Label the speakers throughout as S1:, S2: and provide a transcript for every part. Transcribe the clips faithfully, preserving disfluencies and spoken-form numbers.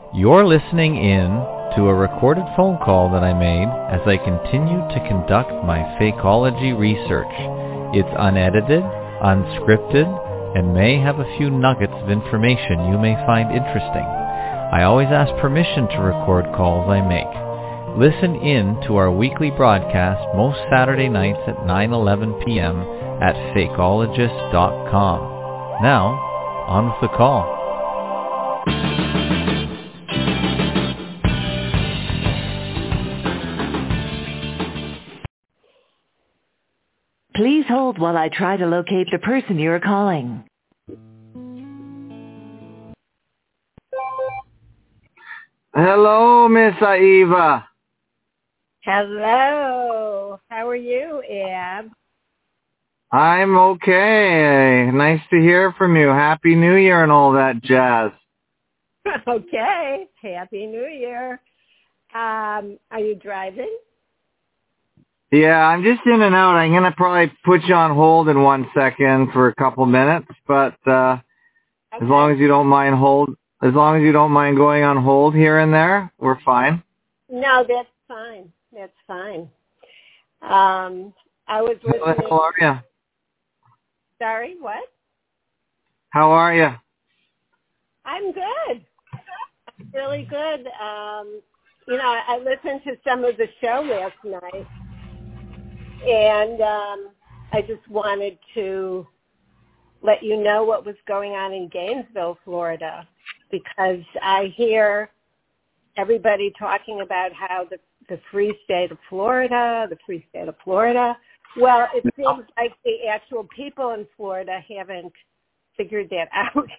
S1: You're listening in to a recorded phone call that I made as I continue to conduct my Fakeology research. It's unedited, unscripted, and may have a few nuggets of information you may find interesting. I always ask permission to record calls I make. Listen in to our weekly broadcast most Saturday nights at nine eleven p.m. at fakeologist dot com. Now, on with the call.
S2: Please hold while I try to locate the person you are calling.
S3: Hello, Miss Aiva.
S4: Hello. How are you, Ab?
S3: I'm okay. Nice to hear from you. Happy New Year and all that jazz.
S4: Okay. Happy New Year. Um, are you driving?
S3: Yeah, I'm just in and out. I'm going to probably put you on hold in one second for a couple minutes, but uh,
S4: Okay.
S3: as long as you don't mind hold, as long as you don't mind going on hold here and there, we're fine.
S4: No, that's fine. That's fine. Um, I was listening.
S3: How are you?
S4: Sorry, what?
S3: How are you?
S4: I'm good. I'm really good. Um, you know, I, I listened to some of the show last night, and um, I just wanted to let you know what was going on in Gainesville, Florida, because I hear everybody talking about how the, the free state of Florida, the free state of Florida. Well, it seems like the actual people in Florida haven't figured that out.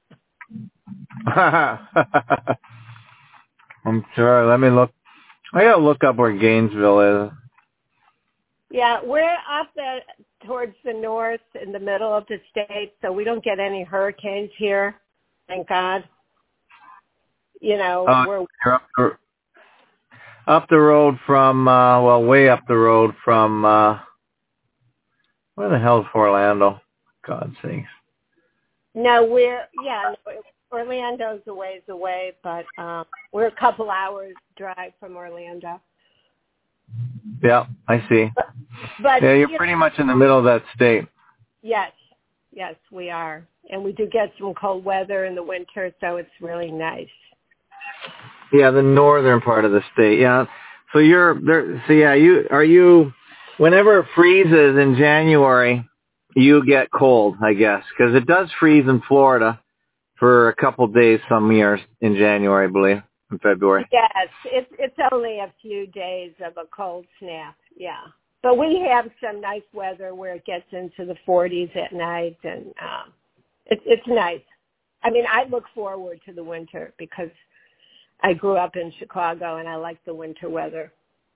S3: I'm sure. Let me look. I got to look up where Gainesville is.
S4: Yeah, we're up the, towards the north in the middle of the state, so we don't get any hurricanes here, thank God. You know,
S3: Uh,
S4: we're
S3: you're up, the, up the road from, uh, well, way up the road from, uh, where the hell's Orlando? God's sakes.
S4: no, we're yeah, no, Orlando's a ways away, but um, we're a couple hours drive from Orlando.
S3: Yeah, I see.
S4: But, but
S3: yeah, you're
S4: you
S3: pretty
S4: know,
S3: much in the middle of that state.
S4: yes, yes, we are, and we do get some cold weather in the winter, so it's really nice.
S3: Yeah, the northern part of the state. Yeah. So you're there. So yeah, you are you. Whenever it freezes in January, you get cold, I guess, because it does freeze in Florida for a couple days some years in January, I believe, in February.
S4: Yes, it's it's only a few days of a cold snap. Yeah, but we have some nice weather where it gets into the forties at night, and um, it's it's nice. I mean, I look forward to the winter because I grew up in Chicago and I like the winter weather.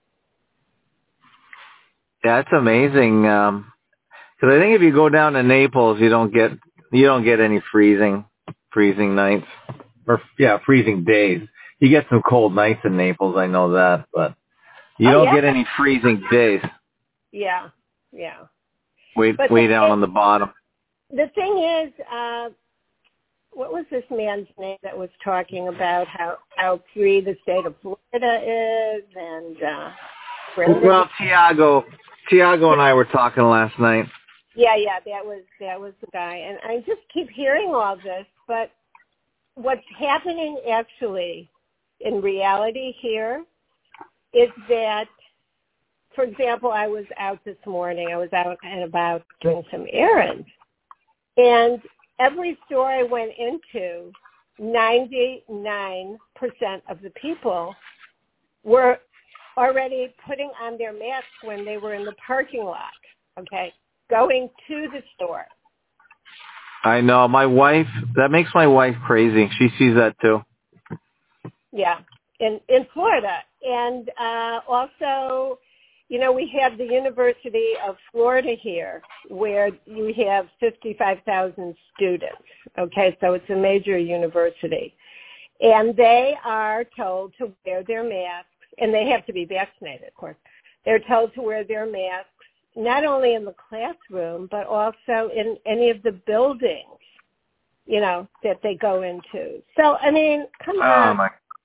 S3: Yeah, it's amazing. Um, because I think if you go down to Naples, you don't get you don't get any freezing freezing nights or yeah freezing days. You get some cold nights in Naples, I know that, but you
S4: Oh,
S3: don't
S4: yeah?
S3: get any freezing days.
S4: Yeah, yeah.
S3: Way
S4: But
S3: way
S4: the,
S3: down on the bottom.
S4: The thing is, uh, what was this man's name that was talking about how, how free the state of Florida is? And uh,
S3: well, Tiago, Tiago and I were talking last night.
S4: Yeah, yeah, that was that was the guy. And I just keep hearing all this, but what's happening actually in reality here is that, for example, I was out this morning. I was out and about doing some errands. And every store I went into, ninety-nine percent of the people were already putting on their masks when they were in the parking lot, okay, going to the store.
S3: I know. My wife, that makes my wife crazy. She sees that too.
S4: Yeah, in, in Florida. And uh, also, you know, we have the University of Florida here where you have fifty-five thousand students, okay? So it's a major university. And they are told to wear their masks, and they have to be vaccinated, of course. They're told to wear their masks not only in the classroom, but also in any of the buildings, you know, that they go into. So, I mean, come on.
S3: Oh, my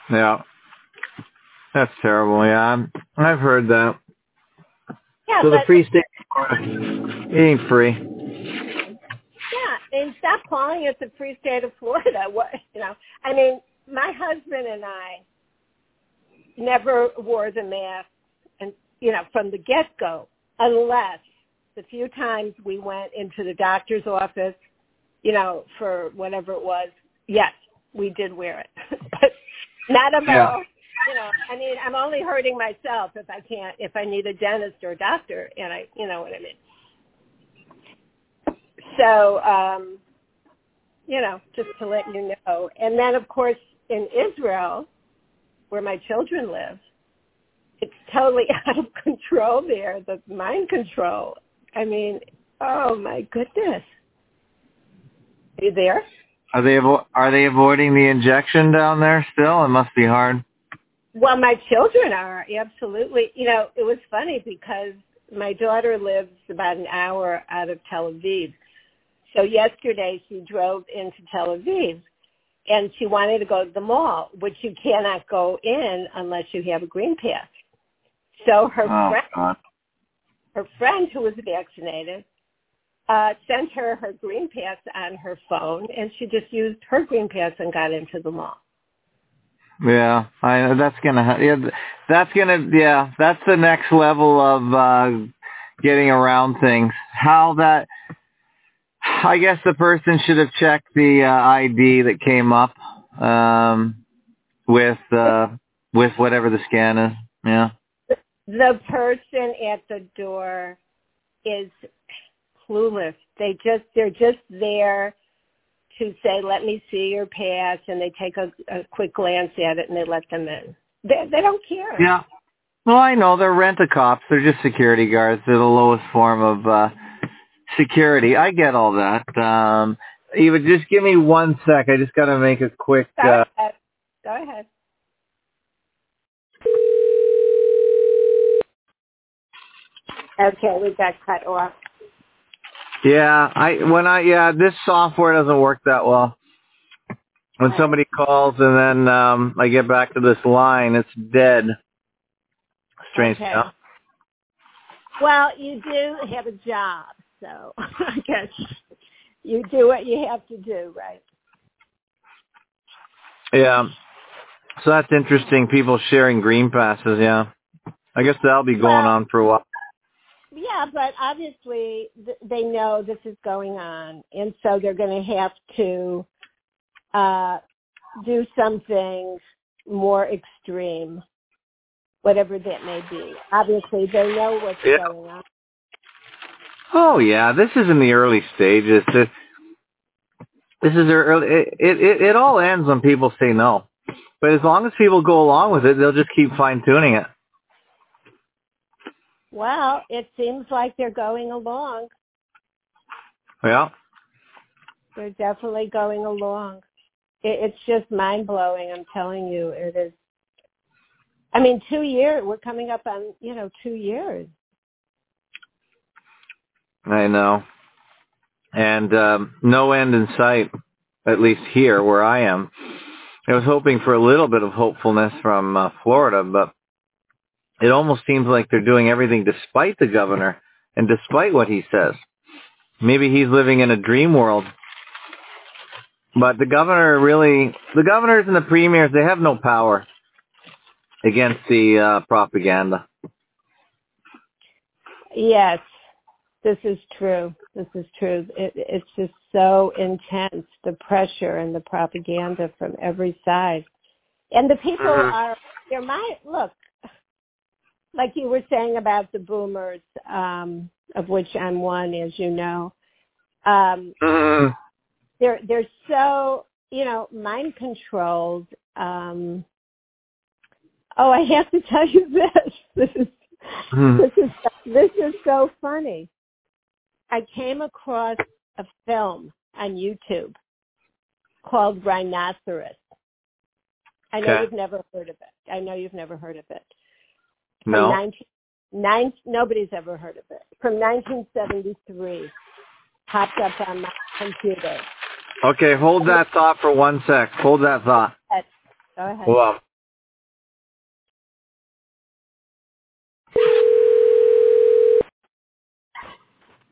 S3: Yeah. That's terrible. Yeah, I'm, I've heard that.
S4: Yeah,
S3: so
S4: but,
S3: the free state of Florida, it ain't free.
S4: Yeah, and stop calling it the free state of Florida. What you know? I mean, my husband and I never wore the mask, and you know, from the get-go, unless the few times we went into the doctor's office, you know, for whatever it was. Yes, we did wear it, but not about.
S3: Yeah.
S4: You know, I mean, I'm only hurting myself if I can't, if I need a dentist or a doctor, and I, you know what I mean. So, um, you know, just to let you know. And then, of course, in Israel, where my children live, it's totally out of control there, the mind control. I mean, oh, my goodness. Are you there?
S3: Are they avo- are they avoiding the injection down there still? It must be hard.
S4: Well, my children are, absolutely. You know, it was funny because my daughter lives about an hour out of Tel Aviv. So yesterday she drove into Tel Aviv, and she wanted to go to the mall, which you cannot go in unless you have a green pass. So her
S3: Oh,
S4: friend,
S3: God.
S4: her friend who was vaccinated, uh, sent her her green pass on her phone, and she just used her green pass and got into the mall.
S3: Yeah, I that's gonna ha- yeah, that's gonna yeah, that's the next level of uh getting around things. How that I guess the person should have checked the uh, I D that came up um with uh with whatever the scan is. Yeah.
S4: The person at the door is clueless. They just they're just there to say, let me see your pass, and they take a, a quick glance at it and they let them in. They, they don't care.
S3: Yeah. Well, I know they're rent-a-cops. They're just security guards. They're the lowest form of uh security. I get all that. Um, Eva, just give me one sec. I just got to make a quick.
S4: Go
S3: Uh,
S4: ahead. Go ahead. Okay, we got cut off.
S3: yeah, I when I yeah, this software doesn't work that well. When somebody calls and then um, I get back to this line, it's dead. Strange
S4: Okay.
S3: stuff.
S4: Well, you do have a job, so I guess you do what you have to do, right?
S3: Yeah. So that's interesting. People sharing green passes. Yeah. I guess that'll be going
S4: Well,
S3: on for a while.
S4: yeah, but obviously th- they know this is going on, and so they're going to have to uh, do something more extreme, whatever that may be. Obviously, they know what's
S3: Yeah.
S4: going on.
S3: Oh yeah, this is in the early stages. This, this is their early. It, it it all ends when people say no. But as long as people go along with it, they'll just keep fine tuning it.
S4: Well, it seems like they're going along.
S3: Yeah.
S4: They're definitely going along. It, it's just mind-blowing, I'm telling you. It is. I mean, two years. We're coming up on, you know, two years.
S3: I know. And um, no end in sight, at least here where I am. I was hoping for a little bit of hopefulness from uh, Florida, but it almost seems like they're doing everything despite the governor and despite what he says. Maybe he's living in a dream world. But the governor really, the governors and the premiers, they have no power against the uh, propaganda.
S4: Yes, this is true. This is true. It, it's just so intense, the pressure and the propaganda from every side. And the people
S3: Mm-hmm.
S4: are, they're my, look, like you were saying about the boomers, um, of which I'm one, as you know. Um,
S3: Mm-hmm.
S4: they're, they're so, you know, mind controlled. Um, oh, I have to tell you this. This is,
S3: Mm-hmm.
S4: this is, this is so funny. I came across a film on YouTube called Rhinoceros. I know
S3: Okay.
S4: you've never heard of it. I know you've never heard of it. From
S3: No.
S4: nineteen, nine, nobody's ever heard of it. From nineteen seventy-three, popped up on my computer.
S3: Okay, hold that thought for one sec. Hold that thought.
S4: Go ahead.
S3: Well,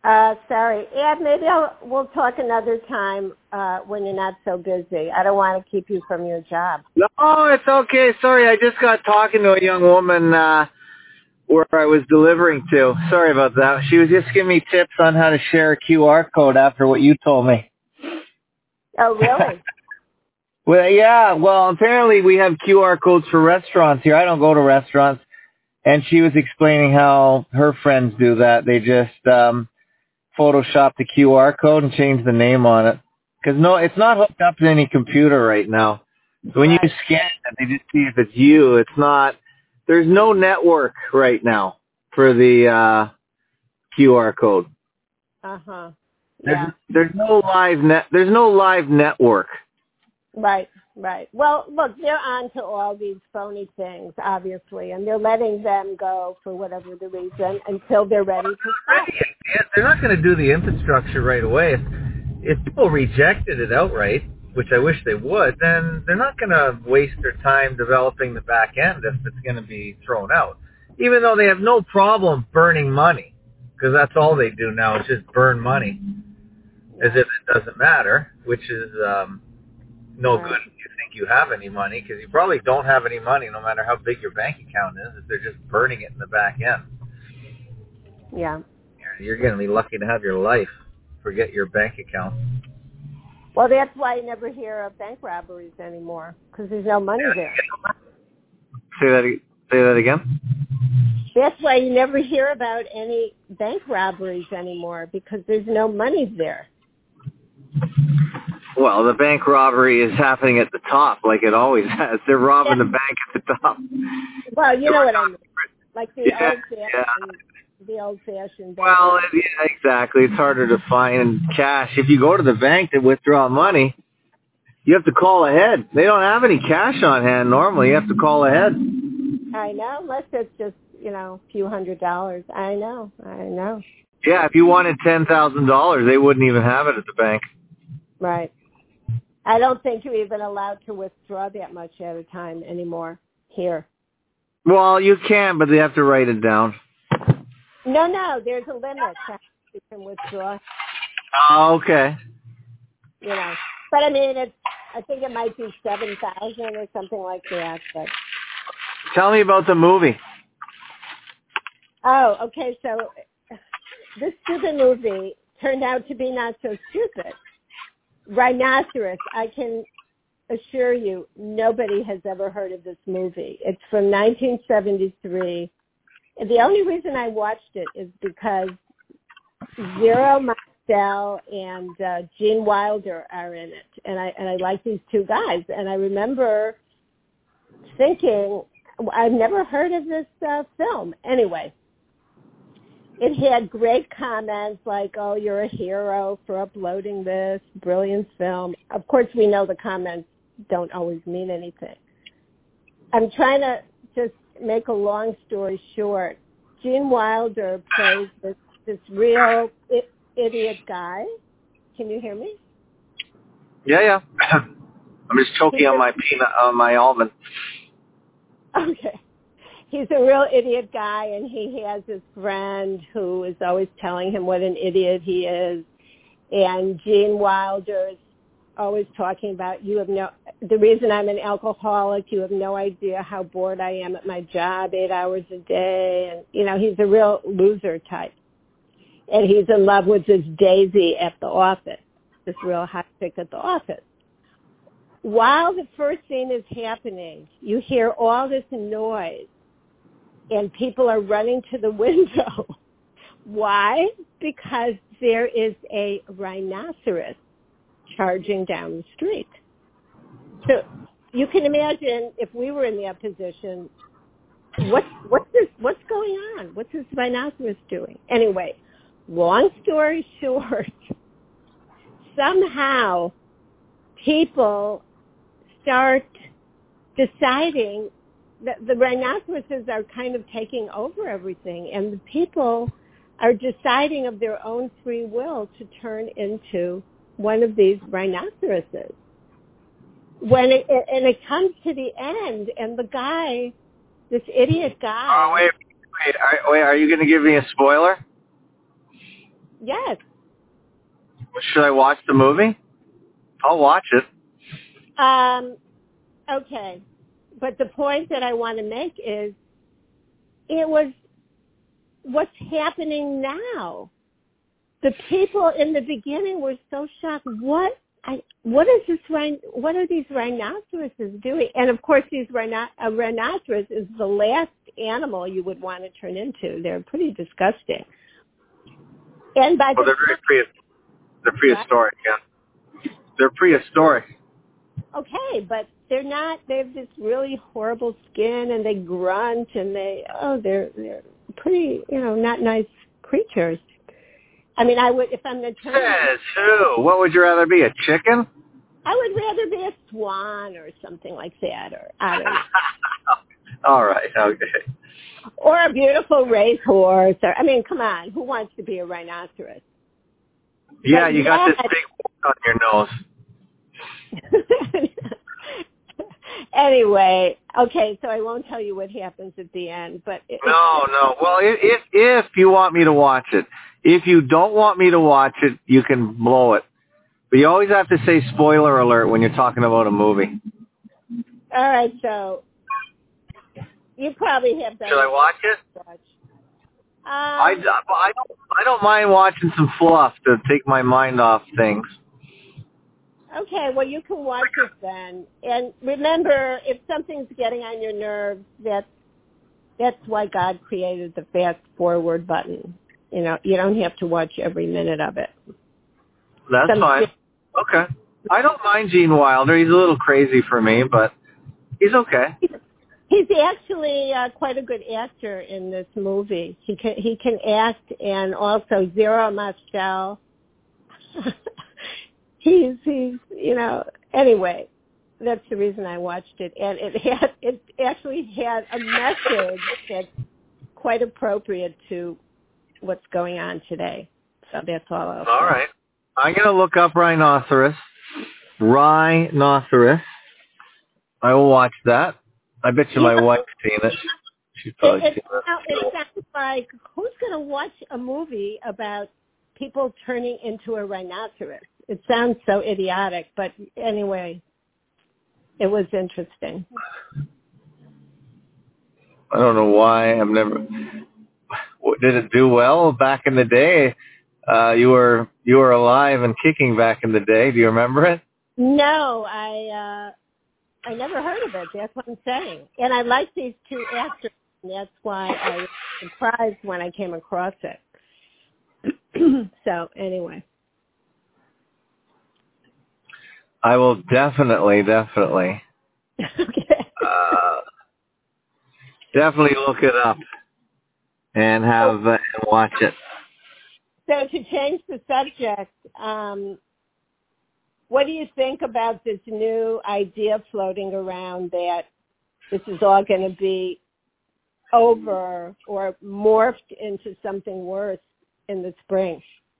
S4: Uh, sorry. Ed, maybe I'll, we'll talk another time uh, when you're not so busy. I don't want to keep you from your job.
S3: No, it's okay. Sorry, I just got talking to a young woman uh, where I was delivering to. Sorry about that. She was just giving me tips on how to share a Q R code after what you told me.
S4: Oh, really?
S3: Well, yeah. Well, apparently we have Q R codes for restaurants here. I don't go to restaurants. And she was explaining how her friends do that. They just um, Photoshop the Q R code and change the name on it. Because no, it's not hooked up to any computer right now. So when
S4: Right.
S3: you scan it, they just see if it's you. It's not. There's no network right now for the uh, Q R code.
S4: Uh huh.
S3: There's,
S4: Yeah.
S3: there's no live net. There's no live network.
S4: Right. Right. Well, look, they're on to all these phony things, obviously, and they're letting them go for whatever the reason until they're ready to stop.
S1: They're not going to do the infrastructure right away. If, if people rejected it outright, which I wish they would, then they're not going to waste their time developing the back end if it's going to be thrown out. Even though they have no problem burning money, because that's all they do now is just burn money, as if it doesn't matter, which is um, no good if you think you have any money, because you probably don't have any money no matter how big your bank account is if they're just burning it in the back end.
S4: Yeah.
S1: You're going to be lucky to have your life. Forget your bank account.
S4: Well, that's why you never hear of bank robberies anymore, because there's no money there.
S3: Say that. Say that again.
S4: That's why you never hear about any bank robberies anymore, because there's no money there.
S3: Well, the bank robbery is happening at the top, like it always has. They're robbing
S4: Yeah.
S3: the bank at the top.
S4: Well, you know what I mean. Like the
S3: Yeah,
S4: old-fashioned,
S3: yeah.
S4: the old-fashioned bank
S3: Well,
S4: robbery.
S3: yeah, exactly. It's harder to find cash. If you go to the bank to withdraw money, you have to call ahead. They don't have any cash on hand normally. You have to call ahead.
S4: I know, unless it's just, you know, a few hundred dollars. I know, I know.
S3: Yeah, if you wanted ten thousand dollars, they wouldn't even have it at the bank.
S4: Right. I don't think you're even allowed to withdraw that much at a time anymore here.
S3: Well, you can, but they have to write it down.
S4: No, no, there's a limit to how you can withdraw,
S3: Oh, okay.
S4: you know. But I mean, it's, I think it might be seven thousand or something like that. But
S3: Tell me about the movie.
S4: oh, okay. So this stupid movie turned out to be not so stupid. Rhinoceros. I can assure you, nobody has ever heard of this movie. It's from nineteen seventy-three. And the only reason I watched it is because Zero Mostel and uh, Gene Wilder are in it, and I and I like these two guys. And I remember thinking, I've never heard of this uh, film. Anyway, it had great comments like, "Oh, you're a hero for uploading this brilliant film." Of course, we know the comments don't always mean anything. I'm trying to just make a long story short. Gene Wilder plays this this real I- idiot guy. Can you hear me?
S3: Yeah, yeah. I'm just choking on my peanut, on my almond.
S4: Okay. He's a real idiot guy, and he has this friend who is always telling him what an idiot he is. And Gene Wilder is always talking about, you have no, the reason I'm an alcoholic, you have no idea how bored I am at my job eight hours a day. And, you know, he's a real loser type. And he's in love with this Daisy at the office, this real hot chick at the office. While the first scene is happening, you hear all this noise, and people are running to the window. Why? Because there is a rhinoceros charging down the street. So you can imagine if we were in that position, what, what's this, what's going on? What's this rhinoceros doing? Anyway, long story short, somehow people start deciding that the rhinoceroses are kind of taking over everything, and the people are deciding of their own free will to turn into one of these rhinoceroses. When it, and it comes to the end, and the guy, this idiot guy.
S3: Oh, wait, wait, are, wait, are you going to give me a spoiler?
S4: Yes.
S3: Should I watch the movie? I'll watch it.
S4: Um, okay. But the point that I want to make is it was what's happening now. The people in the beginning were so shocked. What I, what is this? Rhin- what are these rhinoceroses doing? And of course, these rhino- a rhinoceros is the last animal you would want to turn into. They're pretty disgusting. And by
S3: well,
S4: the
S3: they're very pre- they're prehistoric. Yeah, they're prehistoric.
S4: Okay, but they're not. They have this really horrible skin, and they grunt, and they oh, they're they're pretty, you know, not nice creatures. I mean, I would if I'm the turn.
S3: Says who? What would you rather be? A chicken?
S4: I would rather be a swan or something like that, or I don't know.
S3: All right, okay.
S4: Or a beautiful racehorse. Or I mean, come on, who wants to be a rhinoceros?
S3: Yeah,
S4: But
S3: you got
S4: yet,
S3: this big on your nose.
S4: Anyway, okay, so I won't tell you what happens at the end, but it,
S3: No, no. Well, if, if if you want me to watch it, if you don't want me to watch it, you can blow it. But you always have to say spoiler alert when you're talking about a movie.
S4: all right, so you probably have that.
S3: Should I watch it?
S4: Watch. Um,
S3: I, I don't I don't mind watching some fluff to take my mind off things.
S4: Okay, well, you can watch it then. And remember, if something's getting on your nerves, that's, that's why God created the fast forward button. You know, you don't have to watch every minute of it.
S3: That's
S4: Some
S3: fine. Okay. I don't mind Gene Wilder. He's a little crazy for me, but he's okay.
S4: He's actually uh, quite a good actor in this movie. He can he can act, and also Zero Mostel. he's he's you know anyway. That's the reason I watched it, and it had it actually had a message that's quite appropriate to what's going on today. So that's all I'll say.
S3: All right. I'm gonna look up rhinoceros. Rhinoceros. I will watch that. I bet you my
S4: Yeah.
S3: wife's seen it. She's probably
S4: It,
S3: seen
S4: it,
S3: it.
S4: it sounds like, who's going to watch a movie about people turning into a rhinoceros? It sounds so idiotic, but anyway, it was interesting.
S3: I don't know why. I've never. Did it do well back in the day? Uh, you were you were alive and kicking back in the day. Do you remember it?
S4: No, I uh, I never heard of it. That's what I'm saying. And I like these two actors, and that's why I was surprised when I came across it. So anyway.
S3: I will definitely, definitely,
S4: Okay.
S3: uh, definitely look it up and have uh, and watch it.
S4: So to change the subject, um, what do you think about this new idea floating around that this is all going to be over or morphed into something worse in the spring?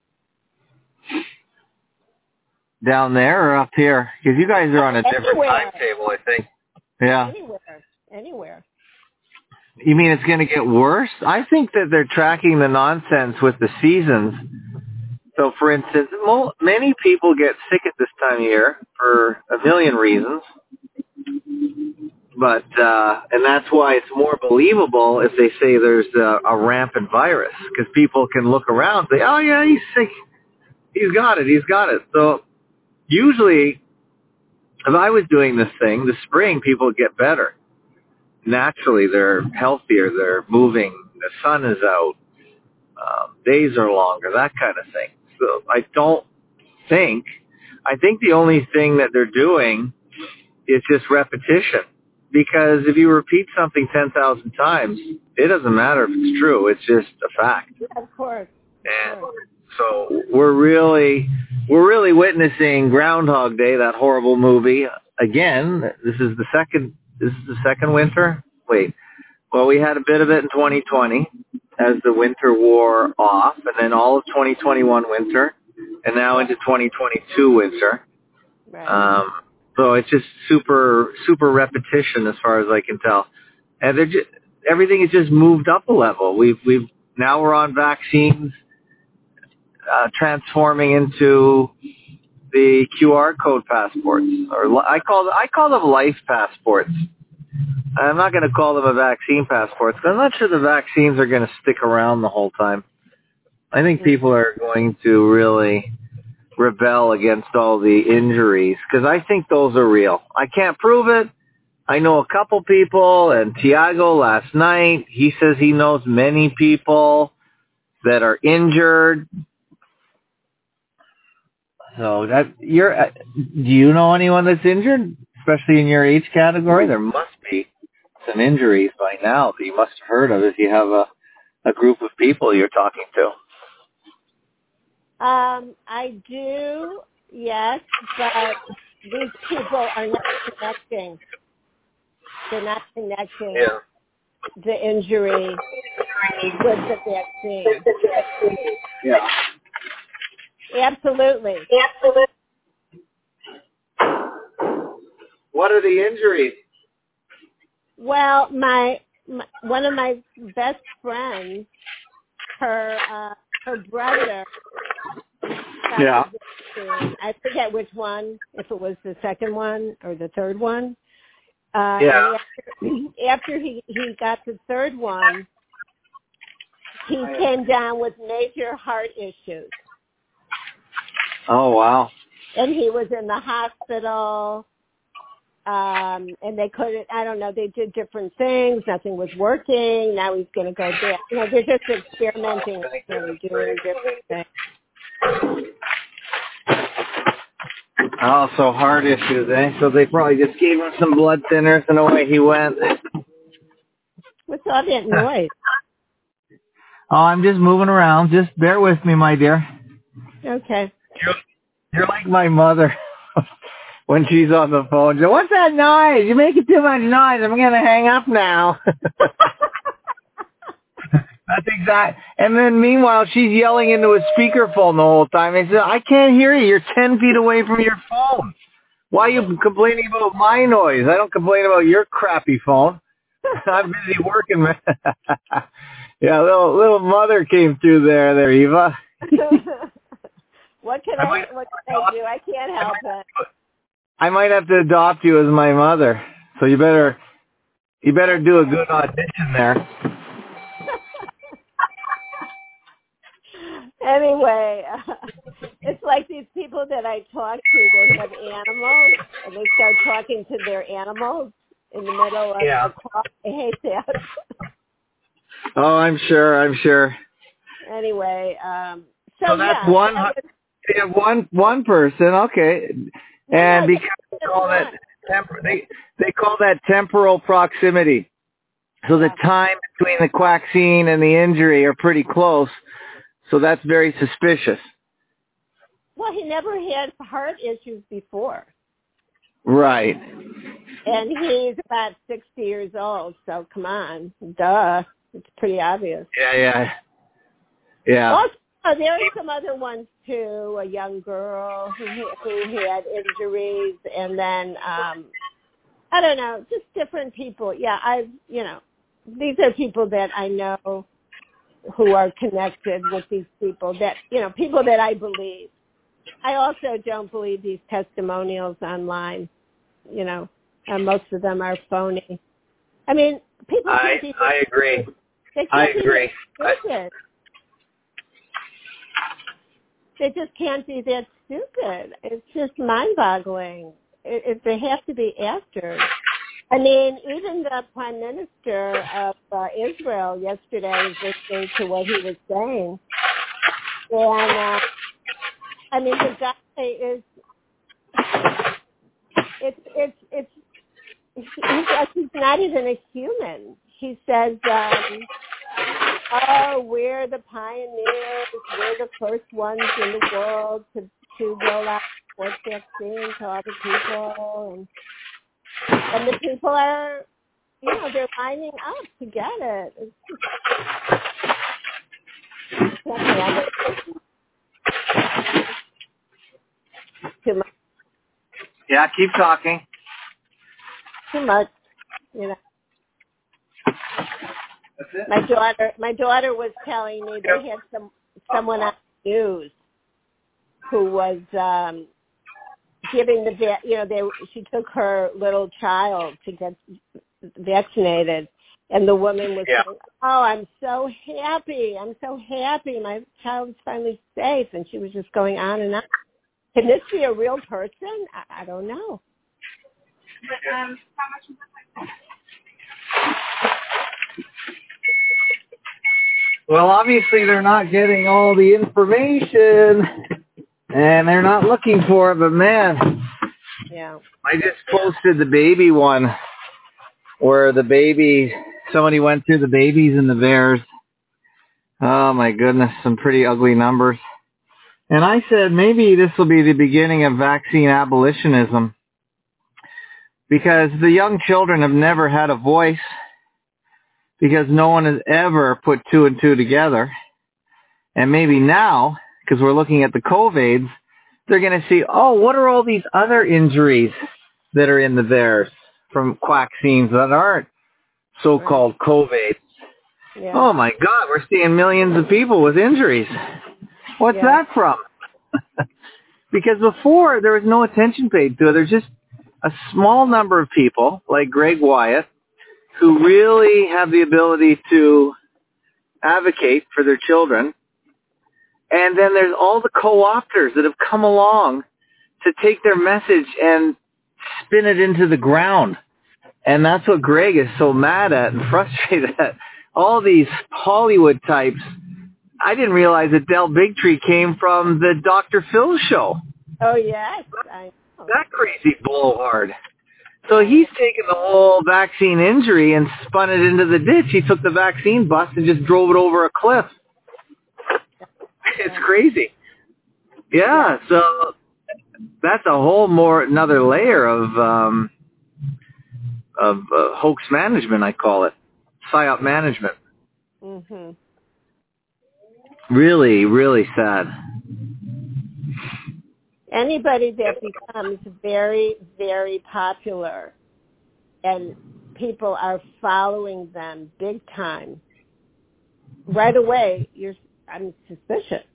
S3: Down there or up here? Because you guys are on a different
S4: Anywhere.
S3: timetable, I think. Yeah.
S4: Anywhere. Anywhere.
S3: You mean it's going to get worse? I think that they're tracking the nonsense with the seasons. So, for instance, mo- many people get sick at this time of year for a million reasons. But, uh, and that's why it's more believable if they say there's a, a rampant virus. Because people can look around and say, oh, yeah, he's sick. He's got it. He's got it. So, usually, if I was doing this thing, the spring, people get better. Naturally, they're healthier, they're moving, the sun is out, um, days are longer, that kind of thing. So I don't think, I think the only thing that they're doing is just repetition. Because if you repeat something ten thousand times, it doesn't matter if it's true, it's just a fact.
S4: Yeah, of course.
S3: And so we're really, we're really witnessing Groundhog Day, that horrible movie. Again, this is the second This is the second winter? Wait. Well, we had a bit of it in twenty twenty as the winter wore off, and then all of twenty twenty-one winter, and now into twenty twenty-two winter.
S4: Right.
S3: Um, so it's just super, super repetition as far as I can tell. And they're just, everything has just moved up a level. We've, we've, now we're on vaccines. uh, transforming into the Q R code passports, or li- I call I call them life passports. I'm not going to call them a vaccine passport, because I'm not sure the vaccines are going to stick around the whole time. I think people are going to really rebel against all the injuries, because I think those are real. I can't prove it. I know a couple people, and Tiago last night, he says he knows many people that are injured. So that you're, uh, do you know anyone that's injured, especially in your age category? There must be some injuries by now that you must have heard of if you have a, a group of people you're talking to.
S4: Um, I do, yes, but these people are not connecting. They're not connecting
S3: Yeah.
S4: the injury with the vaccine.
S3: Yeah.
S4: Absolutely.
S3: What are the injuries?
S4: Well, my, my one of my best friends, her uh, her brother got
S3: Yeah.
S4: the vaccine. I forget which one, if it was the second one or the third one. Uh,
S3: Yeah.
S4: and after, after he, he got the third one, he came down with major heart issues.
S3: Oh, wow.
S4: And he was in the hospital, um, and they couldn't, I don't know, they did different things. Nothing was working. Now he's going to go there. You know, they're just experimenting and doing different things.
S3: Oh, so heart issues, eh? So they probably just gave him some blood thinners and away he went.
S4: What's all that noise?
S3: Oh, I'm just moving around. Just bear with me, my dear.
S4: Okay.
S3: You're, you're like my mother when she's on the phone. She, what's that noise? You're making too much noise. I'm going to hang up now. That's exact. And then meanwhile, she's yelling into a speakerphone the whole time. I said, I can't hear you. You're ten feet away from your phone. Why are you complaining about my noise? I don't complain about your crappy phone. I'm busy working, man. Yeah, little little mother came through there, there, Eva.
S4: What can I, I might, what can I do? I can't help I might, it.
S3: I might have to adopt you as my mother. So you better you better do a good audition there.
S4: Anyway, uh, it's like these people that I talk to, they have animals, and they start talking to their animals in the middle of
S3: yeah.
S4: a call. I hate that.
S3: Oh, I'm sure, I'm sure.
S4: Anyway, um, so,
S3: so that's
S4: yeah,
S3: one,
S4: that was,
S3: they have one, one person, okay.
S4: yeah,
S3: And because they call that, tempor- they, they call that temporal proximity. So yeah. The time between the vaccine and the injury are pretty close. So that's very suspicious.
S4: Well, he never had heart issues before.
S3: Right.
S4: And he's about sixty years old, so come on. Duh. It's pretty obvious.
S3: Yeah, yeah. Yeah.
S4: Also, there are some other ones, too. A young girl who, who had injuries, and then, um, I don't know, just different people. Yeah, I, you know, these are people that I know who are connected with these people that, you know, people that I believe. I also don't believe these testimonials online. You know, and most of them are phony. I mean, people
S3: I,
S4: can't
S3: I agree.
S4: They
S3: I agree.
S4: Stupid. They just can't be that stupid. It's just mind-boggling. It, it, they have to be actors. I mean, even the Prime Minister of uh, Israel yesterday, I was listening to what he was saying. And, uh, I mean, the guy is, it's, it's, it's, he's, he's not even a human. He says, um, oh, we're the pioneers. We're the first ones in the world to, to roll out sports vaccine to all the people. And, and the people are, you know, they're lining up to get it. It's just, too much.
S3: Yeah, keep talking.
S4: Too much, you know. My daughter, my daughter was telling me they had some someone on News, who was um, giving the, va- you know, they she took her little child to get vaccinated, and the woman was
S3: Yeah.
S4: saying, "Oh, I'm so happy! I'm so happy! My child's finally safe." And she was just going on and on. Can this be a real person? I, I don't know.
S5: But um, how much is it?
S3: Well, obviously they're not getting all the information, and they're not looking for it, but man,
S4: Yeah.
S3: I just posted the baby one, where the baby, somebody went through the babies and the bears. Oh my goodness, some pretty ugly numbers. And I said maybe this will be the beginning of vaccine abolitionism, because the young children have never had a voice, because no one has ever put two and two together. And maybe now, because we're looking at the COVIDs, they're going to see, oh, what are all these other injuries that are in the bears from vaccines that aren't so-called COVID?
S4: Yeah.
S3: Oh my God, we're seeing millions of people with injuries. What's
S4: Yeah.
S3: that from? Because before, there was no attention paid to it. There's just a small number of people, like Greg Wyatt, who really have the ability to advocate for their children. And then there's all the co-opters that have come along to take their message and spin it into the ground. And that's what Greg is so mad at and frustrated at. All these Hollywood types. I didn't realize that Del Bigtree came from the Doctor Phil show.
S4: Oh, yes. I know.
S3: That crazy blowhard. So he's taken the whole vaccine injury and spun it into the ditch. He took the vaccine bus and just drove it over a cliff. It's crazy. Yeah, so that's a whole more, another layer of, um, of uh, hoax management, I call it. PSYOP management.
S4: Mm-hmm.
S3: Really, really sad.
S4: Anybody that becomes very, very popular and people are following them big time, right away, you're, I'm suspicious.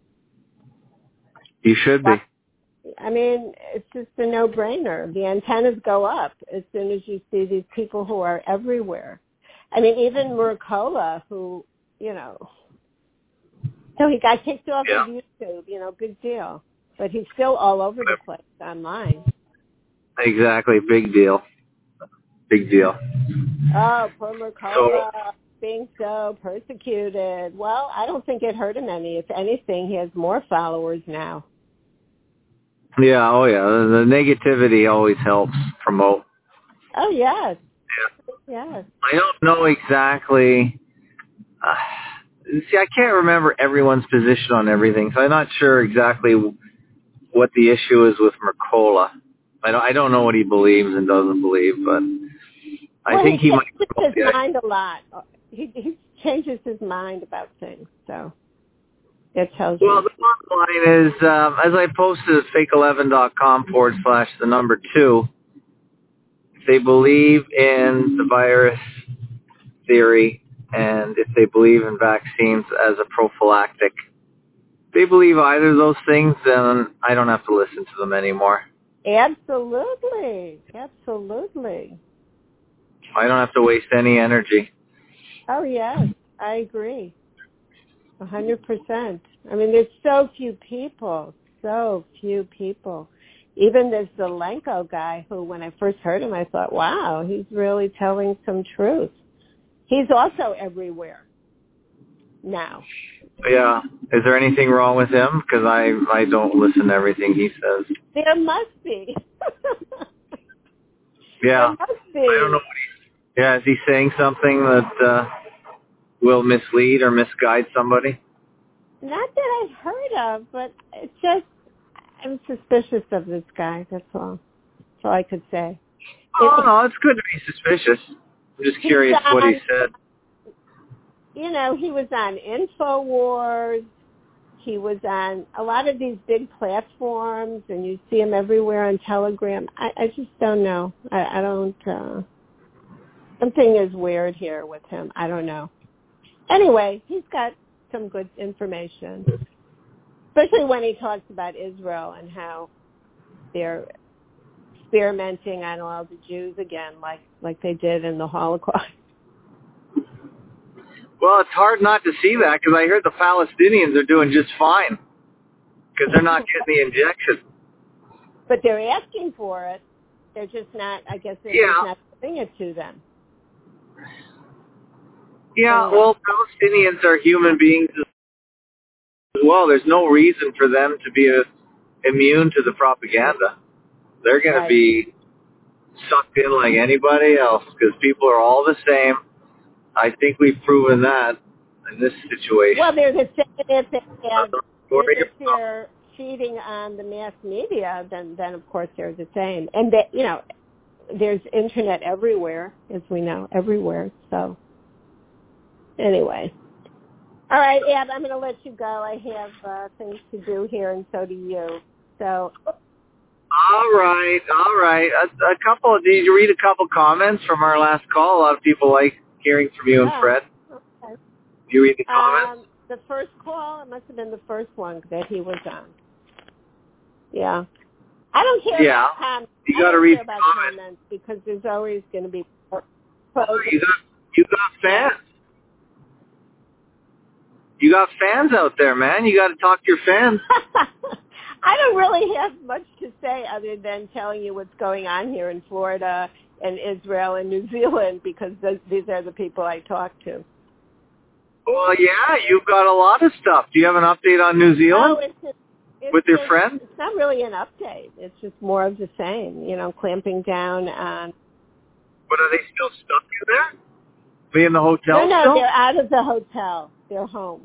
S3: You should be.
S4: I mean, it's just a no-brainer. The antennas go up as soon as you see these people who are everywhere. I mean, even Mercola, who, you know, so he got kicked off
S3: Yeah.
S4: of YouTube, you know, big deal. But he's still all over the place online.
S3: Exactly. Big deal. Big deal.
S4: Oh, poor Mercola being so persecuted. Well, I don't think it hurt him any. If anything, he has more followers now.
S3: Yeah, oh yeah. The, the negativity always helps promote.
S4: Oh, yes.
S3: Yeah.
S4: Yes.
S3: I don't know exactly. Uh, see, I can't remember everyone's position on everything, so I'm not sure exactly what the issue is with Mercola. I don't, I don't know what he believes and doesn't believe, but I
S4: well,
S3: think he,
S4: he
S3: might.
S4: changes his
S3: Yeah.
S4: mind a lot. He, he changes his mind about things, so it tells
S3: Well,
S4: you.
S3: the bottom line is, um, as I posted at fake eleven dot com forward slash the number two, if they believe in the virus theory and if they believe in vaccines as a prophylactic, if they believe either of those things, then I don't have to listen to them anymore.
S4: Absolutely. Absolutely.
S3: I don't have to waste any energy.
S4: Oh, yes. I agree. A hundred percent. I mean, there's so few people, so few people. Even this Zelenko guy who, when I first heard him, I thought, wow, he's really telling some truth. He's also everywhere now.
S3: Yeah. Is there anything wrong with him? Because I, I don't listen to everything he says.
S4: There must be.
S3: Yeah.
S4: There must be.
S3: I don't know what he, yeah, is he saying something that uh, will mislead or misguide somebody?
S4: Not that I've heard of, but it's just, I'm suspicious of this guy, that's all. That's all I could say.
S3: Oh,
S4: It,
S3: no, it's good to be suspicious. I'm just curious
S4: on,
S3: what he said.
S4: You know, he was on InfoWars. He was on a lot of these big platforms, and you see him everywhere on Telegram. I, I just don't know. I, I don't, uh, something is weird here with him. I don't know. Anyway, he's got some good information. especially when he talks about Israel and how they're experimenting on all the Jews again, like like they did in the Holocaust.
S3: Well, it's hard not to see that because I heard the Palestinians are doing just fine because they're not getting the injection.
S4: But they're asking for it. They're just not, I guess they're
S3: Yeah.
S4: just not giving it to them.
S3: Yeah,
S4: Anyway.
S3: well, Palestinians are human beings as well. There's no reason for them to be uh, immune to the propaganda. They're going
S4: Right.
S3: to be sucked in like anybody else because people are all the same. I think we've proven that in this situation.
S4: Well, they're the same if they have,
S3: Or
S4: if they're feeding on the mass media, then, then of course they're the same. And that, you know, there's internet everywhere, as we know, everywhere. So anyway. All right, Ab, I'm going to let you go. I have uh, things to do here, and so do you. So.
S3: All right, all right. A, a couple. Did you read a couple comments from our last call? A lot of people like hearing from you and
S4: Oh,
S3: Fred.
S4: okay.
S3: Did you read the comments?
S4: Um, the first call, it must have been the first one that he was on. Yeah. I don't care
S3: Yeah.
S4: about comments.
S3: You
S4: I
S3: gotta
S4: don't
S3: read
S4: care about
S3: comments.
S4: comments because there's always going to be pros.
S3: You got, you got fans. You got fans out there, man. You got to talk to your fans.
S4: I don't really have much to say other than telling you what's going on here in Florida and Israel and New Zealand because those, these are the people I talk to.
S3: Well, yeah, you've got a lot of stuff. Do you have an update on New Zealand
S4: Oh, it's just, it's
S3: with your
S4: just,
S3: friends?
S4: It's not really an update. It's just more of the same, you know, clamping down on...
S3: But are they still stuck in there? Be in the hotel
S4: No, no,
S3: still?
S4: they're out of the hotel. They're home.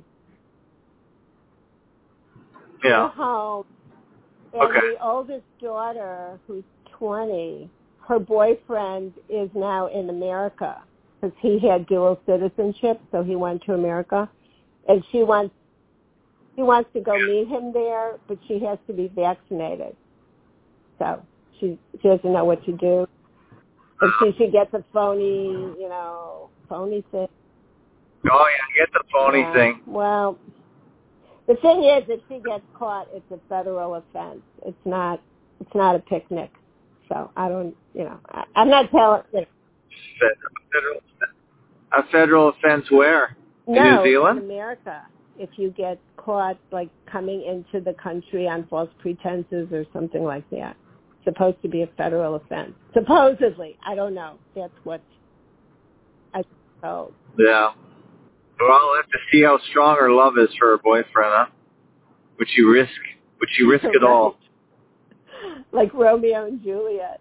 S4: They're
S3: Yeah.
S4: home. And
S3: Okay.
S4: the oldest daughter, who's twenty, her boyfriend is now in America because he had dual citizenship, so he went to America. And she wants she wants to go meet him there, but she has to be vaccinated. So she she doesn't know what to do. And she she gets a phony, you know, phony thing.
S3: Oh, yeah, get the phony
S4: Yeah.
S3: thing.
S4: Well, the thing is, if she gets caught, it's a federal offense. It's not. It's not a picnic. So I don't. You know, I, I'm not telling. You know,
S3: Federal, a federal offense where? In
S4: no,
S3: New Zealand?
S4: in America, if you get caught like coming into the country on false pretenses or something like that, it's supposed to be a federal offense. Supposedly, I don't know. That's what I told.
S3: Yeah. Well, I'll have to see how strong her love is for her boyfriend, huh? Would you risk? Would you risk it all?
S4: Like Romeo and Juliet.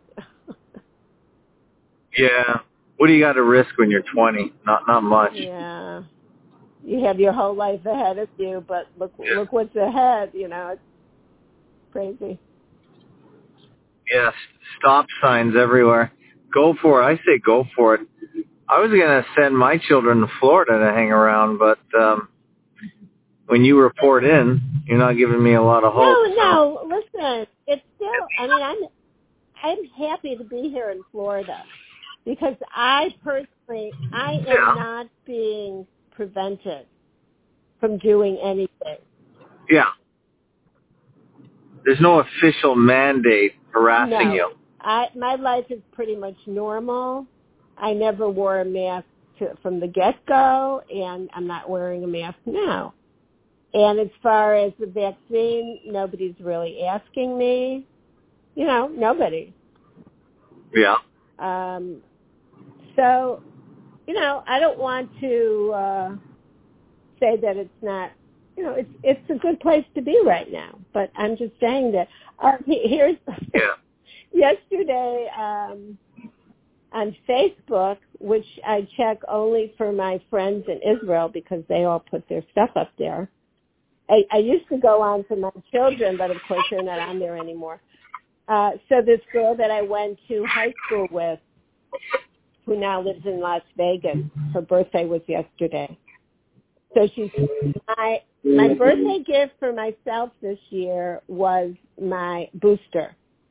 S3: Yeah. What do you got to risk when you're twenty? Not not much.
S4: Yeah. You have your whole life ahead of you, but look look what's ahead, you know, it's crazy.
S3: Yes. Stop signs everywhere. Go for it. I say go for it. I was going to send my children to Florida to hang around, but um, when you report in, you're not giving me a lot of hope.
S4: No,
S3: so.
S4: no, listen, it's still, I mean, I'm I'm happy to be here in Florida because I personally, I am
S3: Yeah.
S4: not being prevented from doing anything.
S3: Yeah. There's no official mandate harassing
S4: No.
S3: you.
S4: I my life is pretty much normal. I never wore a mask to, from the get-go, and I'm not wearing a mask now. And as far as the vaccine, nobody's really asking me. You know, nobody.
S3: Yeah.
S4: Um, so, you know, I don't want to uh, say that it's not, you know, it's it's a good place to be right now. But I'm just saying that. Uh, here's
S3: Yeah.
S4: yesterday um, on Facebook, which I check only for my friends in Israel because they all put their stuff up there. I, I used to go on for my children, but of course they're not on there anymore. Uh, so this girl that I went to high school with, who now lives in Las Vegas, her birthday was yesterday. So she's my my birthday gift for myself this year was my booster.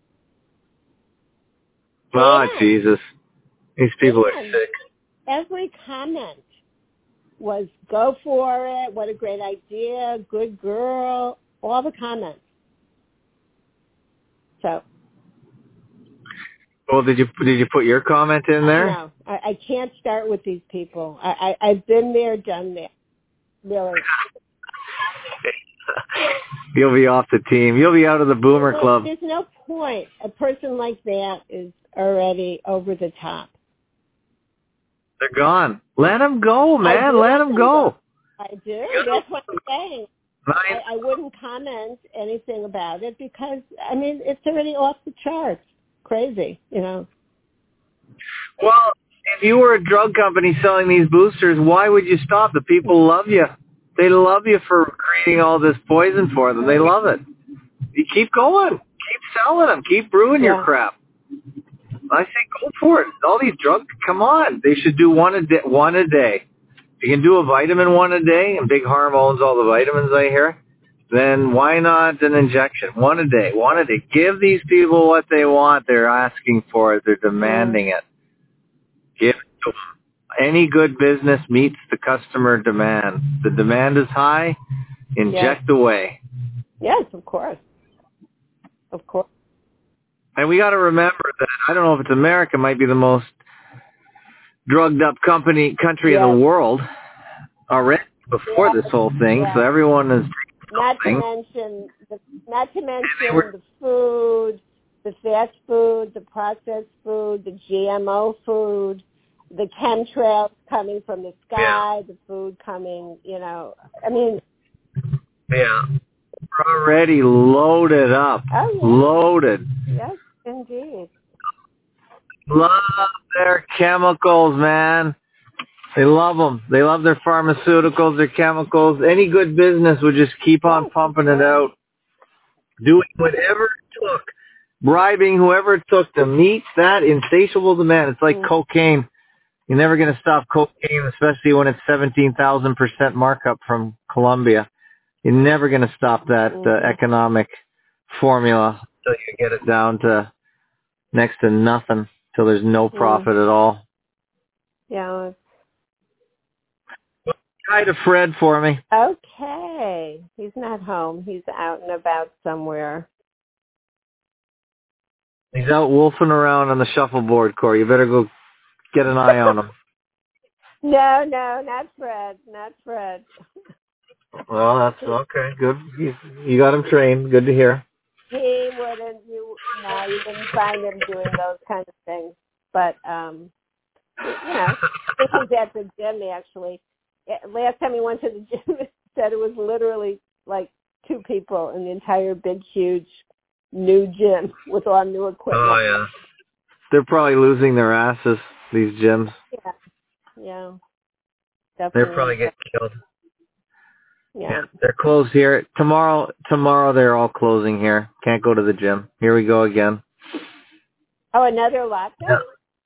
S3: Oh,
S4: And
S3: Jesus. These people are
S4: And
S3: sick.
S4: every comment was, go for it, what a great idea, good girl, all the comments. So.
S3: Well, did you did you put your comment in there?
S4: No, I, I can't start with these people. I, I I've been there, done that. Really.
S3: You'll be off the team. You'll be out of the Boomer
S4: There's,
S3: Club.
S4: There's no point. A person like that is already over the top.
S3: They're gone. Let them go, man. Let them go.
S4: I do. That's what I'm saying. I, I wouldn't comment anything about it because, I mean, it's already off the charts. Crazy, you know.
S3: Well, if you were a drug company selling these boosters, why would you stop? The people love you. They love you for creating all this poison for them. They love it. You keep going. Keep selling them. Keep brewing
S4: Yeah.
S3: your crap. I say go for it. All these drugs, come on. They should do one a day. One a day. If you can do a vitamin one a day, and Big Harm owns all the vitamins, I hear, then why not an injection? One a day. One a day. Give these people what they want. They're asking for it. They're demanding it. Give it to them. Any good business meets the customer demand. The demand is high. Inject
S4: Yes.
S3: away.
S4: Yes, of course. Of course.
S3: And we got to remember that, I don't know if it's America, might be the most drugged up company country
S4: Yes.
S3: in the world already before
S4: Yes.
S3: this whole thing.
S4: Yes.
S3: So everyone is
S4: Not to
S3: something.
S4: mention, the, not to mention
S3: were-
S4: the food, the fast food, the processed food, the G M O food, the chemtrails coming from the sky, the food coming, you know. I mean,
S3: Yeah. We're already loaded up.
S4: Oh, yeah.
S3: Loaded.
S4: yes, indeed.
S3: Love their chemicals, man. They love them. They love their pharmaceuticals, their chemicals. Any good business would just keep on
S4: Yes,
S3: pumping it
S4: yes.
S3: out. Doing whatever it took. Bribing whoever it took to meet that insatiable demand. It's like
S4: Mm.
S3: cocaine. You're never going to stop cocaine, especially when it's seventeen thousand percent markup from Colombia. You're never going to stop that uh,
S4: Mhm.
S3: economic formula until you get it down to next to nothing, till there's no profit at all.
S4: Yeah.
S3: Hi to Fred for me.
S4: Okay. He's not home. He's out and about somewhere.
S3: He's out wolfing around on the shuffleboard, Corey. You better go get an eye on him.
S4: No, no, not Fred. Not Fred.
S3: Well, that's okay. Good. You, you got him trained. Good to hear.
S4: He wouldn't. You no, you wouldn't find him doing those kind of things. But um, you know, I think he's at the gym actually. Last time he went to the gym, he said it was literally like two people in the entire big, huge, new gym with all new equipment.
S3: Oh yeah. They're probably losing their asses. These gyms.
S4: Yeah. Yeah.
S3: They're
S4: Definitely.
S3: probably getting killed.
S4: Yeah.
S3: Yeah, they're closed here. Tomorrow, tomorrow they're all closing here. Can't go to the gym. Here we go again.
S4: Oh, another lockdown?
S3: Yeah.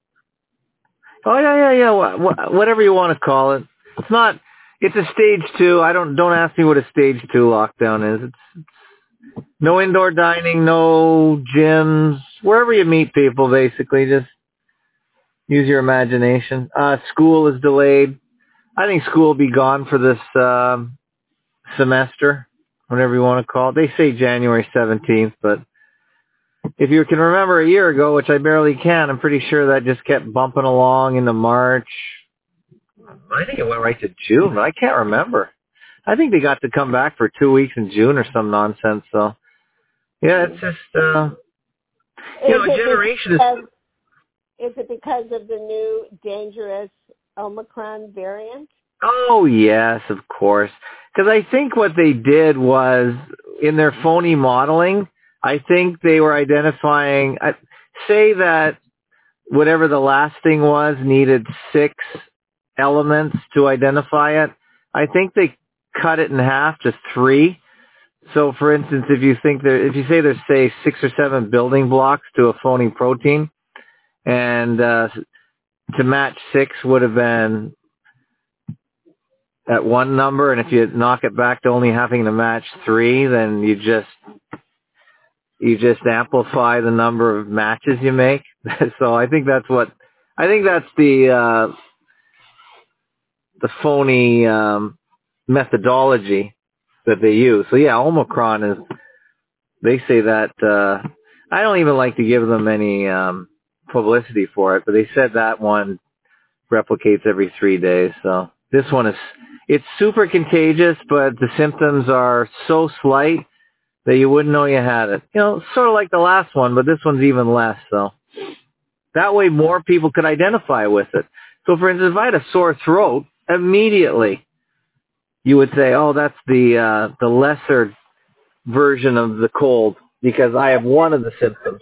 S3: Oh yeah, yeah, yeah. Wha- wha- Whatever you want to call it. It's not. It's a stage two. I don't. Don't ask me what a stage two lockdown is. It's, it's no indoor dining, no gyms. Wherever you meet people, basically, just use your imagination. Uh, school is delayed. I think school will be gone for this um, semester, whatever you want to call it. They say January seventeenth, but if you can remember a year ago, which I barely can, I'm pretty sure that just kept bumping along into March. I think it went right to June, but I can't remember. I think they got to come back for two weeks in June or some nonsense. So, yeah, it's just, uh, you know, a generation is...
S4: Because, is it because of the new dangerous Omicron variant?
S3: Oh, yes, of course. Because I think what they did was, in their phony modeling, I think they were identifying, uh, say that whatever the last thing was needed six elements to identify it. I think they cut it in half to three. So, for instance, if you think there, if you say there's, say, six or seven building blocks to a phony protein, and uh, to match six would have been at one number, and if you knock it back to only having to match three, then you just you just amplify the number of matches you make. So I think that's what I think that's the uh, the phony um, methodology that they use. So yeah, Omicron is, they say that, uh, I don't even like to give them any um, publicity for it, but they said that one replicates every three days. So this one is, it's super contagious, but the symptoms are so slight that you wouldn't know you had it. You know, sort of like the last one, but this one's even less. So that way more people could identify with it. So for instance, if I had a sore throat, immediately you would say, oh, that's the uh, the lesser version of the cold because I have one of the symptoms.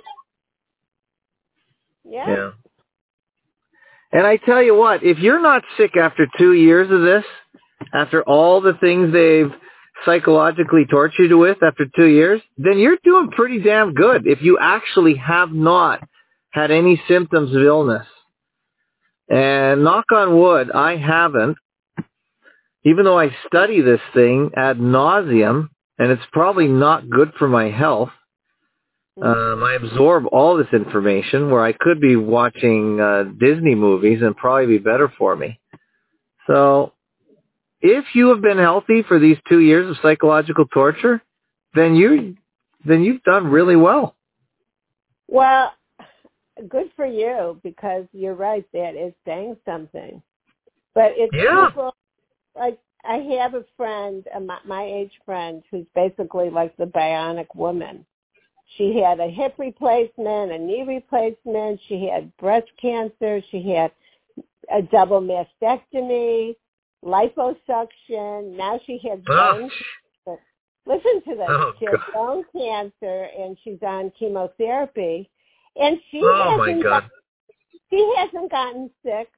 S4: Yeah.
S3: Yeah. And I tell you what, if you're not sick after two years of this, after all the things they've psychologically tortured you with after two years, then you're doing pretty damn good if you actually have not had any symptoms of illness. And knock on wood, I haven't, even though I study this thing ad nauseum, and it's probably not good for my health. Um, I absorb all this information where I could be watching uh, Disney movies and probably be better for me. So if you have been healthy for these two years of psychological torture, then you then you've done really well.
S4: Well, good for you, because you're right, that is saying something. But it's
S3: Yeah.
S4: people, like, I have a friend, a, my, my age friend, who's basically like the bionic woman. She had a hip replacement, a knee replacement. She had breast cancer. She had a double mastectomy, liposuction. Now she has bone cancer. Listen to this.
S3: Oh,
S4: she has
S3: God.
S4: bone cancer, and she's on chemotherapy. And she
S3: Oh, my
S4: hasn't
S3: God.
S4: got- she hasn't gotten sick,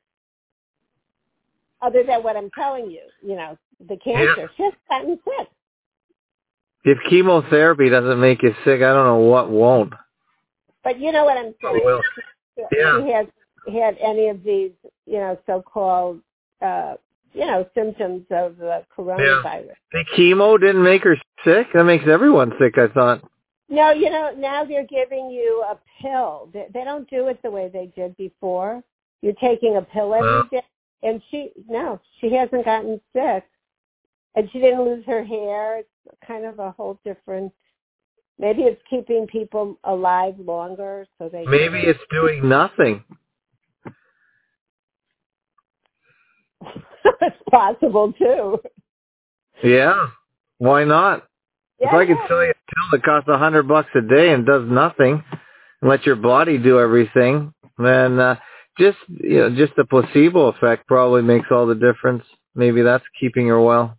S4: other than what I'm telling you. You know, the cancer.
S3: Yeah.
S4: She hasn't gotten sick.
S3: If chemotherapy doesn't make you sick, I don't know what won't.
S4: But you know what I'm saying.
S3: Oh, well.
S4: She,
S3: Yeah.
S4: she has had any of these, you know, so-called, uh, you know, symptoms of the coronavirus.
S3: The chemo didn't make her sick? That makes everyone sick, I thought.
S4: No, you know, now they're giving you a pill. They, they don't do it the way they did before. You're taking a pill every
S3: Uh.
S4: day. And she, no, she hasn't gotten sick. And she didn't lose her hair. It's kind of a whole different, maybe it's keeping people alive longer so they
S3: Maybe it's doing nothing.
S4: it's possible too.
S3: Yeah. Why not?
S4: Yeah,
S3: If I could
S4: yeah.
S3: sell you a pill that costs a hundred bucks a day and does nothing, and let your body do everything, then uh, just you know, just the placebo effect probably makes all the difference. Maybe that's keeping her well.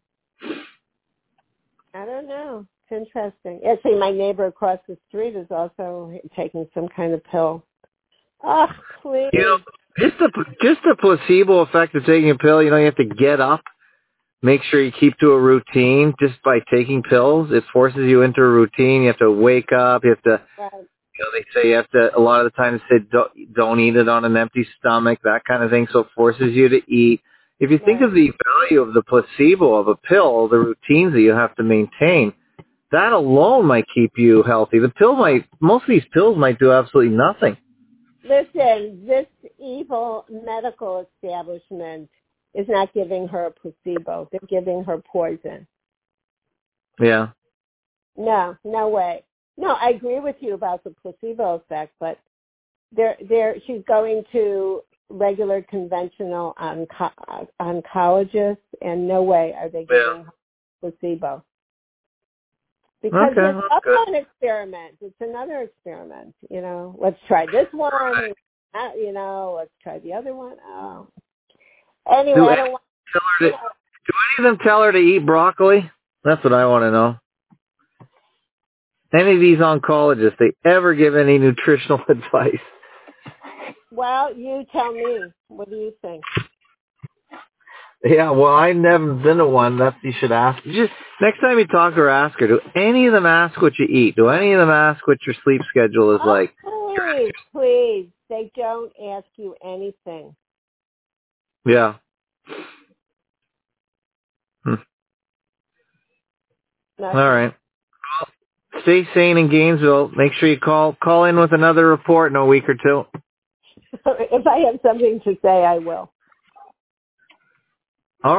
S4: I don't know. It's interesting. Actually, my neighbor across the street is also taking some kind of pill. Oh, please.
S3: You know, just the just the placebo effect of taking a pill. You know, you have to get up, make sure you keep to a routine. Just by taking pills, it forces you into a routine. You have to wake up. You have to.
S4: Right.
S3: You know, they say you have to. A lot of the time, they say don't, don't eat it on an empty stomach. That kind of thing. So it forces you to eat. If you think
S4: Right.
S3: of the value of the placebo of a pill, the routines that you have to maintain, that alone might keep you healthy. The pill might. Most of these pills might do absolutely nothing.
S4: Listen, this evil medical establishment is not giving her a placebo. They're giving her poison.
S3: Yeah.
S4: No, no way. No, I agree with you about the placebo effect, but they're, they're, she's going to regular conventional onco- oncologists, and no way are they giving
S3: Yeah.
S4: her placebo. Because
S3: Okay,
S4: it's
S3: that's
S4: up
S3: good.
S4: an experiment. It's another experiment. You know, let's try this one. Uh, you know, let's try the other one. Oh. Anyway,
S3: Do
S4: I don't want
S3: Tell her to, do any of them tell her to eat broccoli? That's what I want to know. Any of these oncologists, they ever give any nutritional advice?
S4: Well, you tell me. What do you think?
S3: Yeah, well, I've never been to one. That's you should ask. Just next time you talk to her, ask her. Do any of them ask what you eat? Do any of them ask what your sleep schedule is
S4: Oh,
S3: like?
S4: please, please. They don't ask you anything.
S3: Yeah. Hmm.
S4: Nothing.
S3: All right. Stay sane in Gainesville. Make sure you call call in with another report in a week or two.
S4: If I have something to say, I will.
S3: All right.
S4: Okay.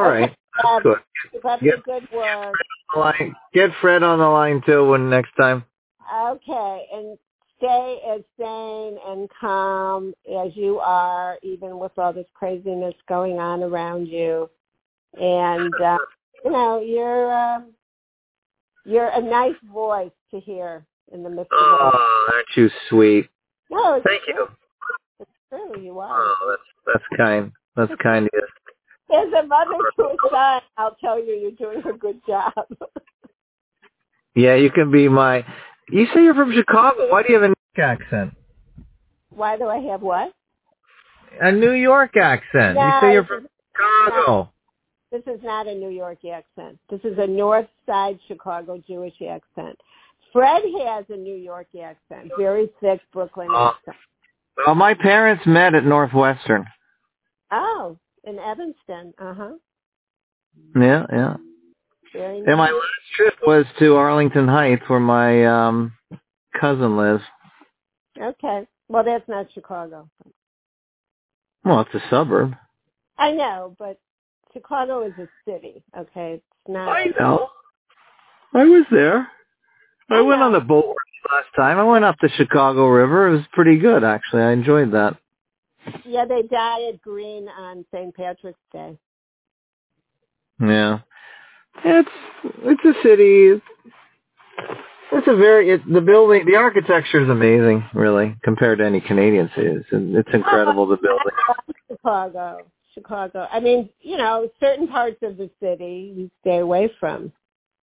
S4: Uh,
S3: Good.
S4: keep up
S3: Get,
S4: the good work.
S3: line. Get Fred on the line too when next time.
S4: Okay, and stay as sane and calm as you are, even with all this craziness going on around you. And uh, you know, you're um, you're a nice voice to hear in the midst of all.
S3: Oh, aren't you sweet?
S4: No, it's
S3: Thank
S4: true.
S3: you.
S4: It's true. You are.
S3: Oh, that's that's kind. That's kind of you.
S4: As a mother to a son, I'll tell you, you're doing a good job.
S3: Yeah, you can be my. You say you're from Chicago. Why do you have a New York accent?
S4: Why do I have what?
S3: A New York accent.
S4: No,
S3: you say you're
S4: this
S3: from
S4: is
S3: Chicago.
S4: not- This is not a New York accent. This is a North Side Chicago Jewish accent. Fred has a New York accent, very thick Brooklyn
S3: Uh,
S4: accent.
S3: Well, my parents met at Northwestern.
S4: Oh, in Evanston. Uh-huh.
S3: Yeah, yeah.
S4: Very
S3: And my
S4: nice.
S3: last trip was to Arlington Heights, where my um cousin lives.
S4: Okay. Well, that's not Chicago.
S3: Well, it's a suburb.
S4: I know, but Chicago is a city, okay? It's not.
S3: I know. I was there. I,
S4: I
S3: went
S4: know.
S3: on the boat last time. I went up the Chicago River. It was pretty good, actually. I enjoyed that.
S4: Yeah, they dye it green on Saint Patrick's Day.
S3: Yeah. It's it's a city. It's, it's a very it, the building, the architecture is amazing, really, compared to any Canadian cities. And it's incredible, the building.
S4: Chicago, Chicago. I mean, you know, certain parts of the city you stay away from.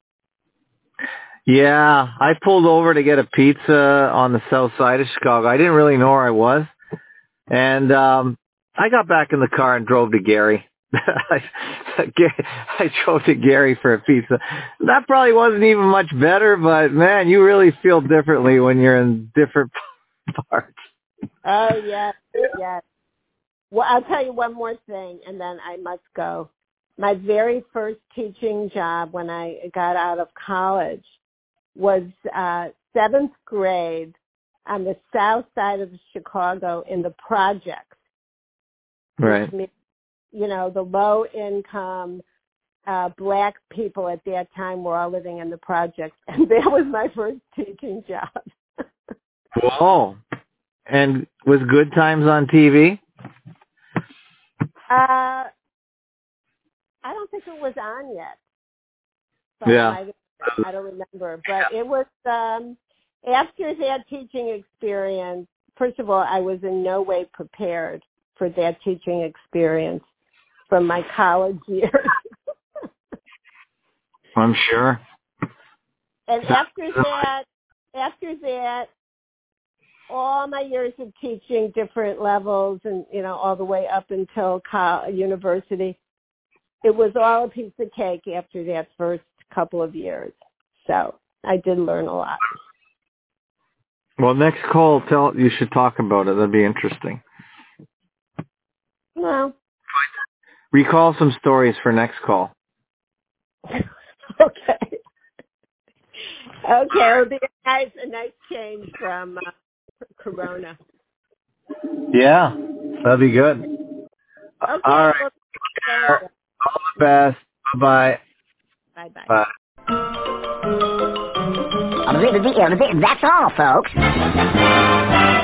S3: Yeah, I pulled over to get a pizza on the south side of Chicago. I didn't really know where I was. And um I got back in the car and drove to Gary. I, I drove to Gary for a pizza. That probably wasn't even much better, but man, you really feel differently when you're in different parts.
S4: Oh, yes, yes. Well, I'll tell you one more thing, and then I must go. My very first teaching job when I got out of college was uh, seventh grade on the south side of Chicago in the projects.
S3: Right.
S4: Means, you know, the low income uh, black people at that time were all living in the projects. And that was my first teaching job.
S3: Whoa. And was Good Times on T V?
S4: Uh, I don't think it was on yet. So
S3: Yeah.
S4: I, I don't remember. But it was, um, after that teaching experience, first of all, I was in no way prepared for that teaching experience from my college years.
S3: I'm sure.
S4: And after that, after that, all my years of teaching different levels and, you know, all the way up until college, university, it was all a piece of cake after that first couple of years. So I did learn a lot.
S3: Well, next call, tell you should talk about it. That'd be interesting.
S4: Well,
S3: recall some stories for next call.
S4: okay. Okay, it'll be a nice, a nice change from uh, Corona.
S3: Yeah, that'd be good.
S4: Okay.
S3: All right.
S4: Well,
S3: All the best. Bye-bye.
S4: bye-bye.
S3: Bye.
S6: That's all, folks.